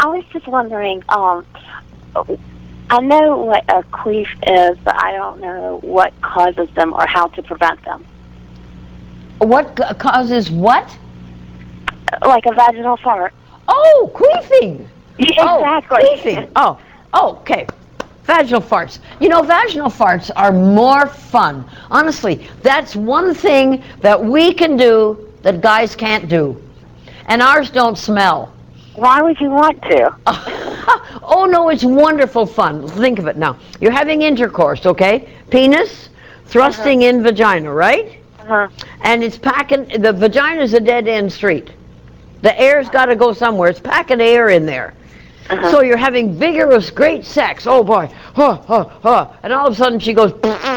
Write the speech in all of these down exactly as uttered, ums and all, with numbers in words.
I was just wondering, um, I know what a queef is, but I don't know what causes them or how to prevent them. What c- causes what? Like a vaginal fart. Oh, queefing. Exactly. Oh, queefing. Oh, oh, okay. Vaginal farts. You know, vaginal farts are more fun. Honestly, that's one thing that we can do that guys can't do. And ours don't smell. Why would you want to? Oh, no, it's wonderful fun. Think of it now. You're having intercourse, okay? Penis thrusting uh-huh. in vagina, right? Uh-huh. And it's packing, the vagina's a dead-end street. The air's got to go somewhere. It's packing air in there. Uh-huh. So you're having vigorous, great sex. Oh, boy. Huh, huh, huh. And all of a sudden she goes...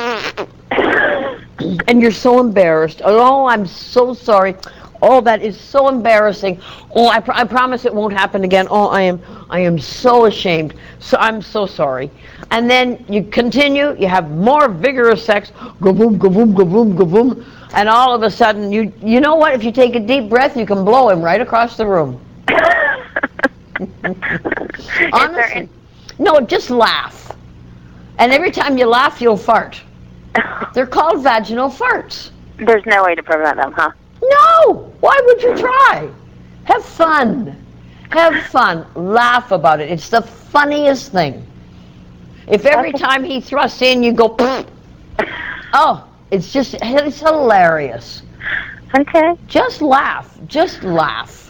and you're so embarrassed. Oh, I'm so sorry. Oh, that is so embarrassing. Oh, I, pr- I promise it won't happen again. Oh, I am I am so ashamed. So I'm so sorry. And then you continue. You have more vigorous sex. Go boom, go boom, go boom, go boom. And all of a sudden, you you know what? If you take a deep breath, you can blow him right across the room. Honestly. No, just laugh. And every time you laugh, you'll fart. They're called vaginal farts. There's no way to prevent them, huh? No! Why would you try? Have fun. Have fun. Laugh about it. It's the funniest thing. If every time he thrusts in, you go, oh, it's just, it's hilarious. Okay. Just laugh. Just laugh.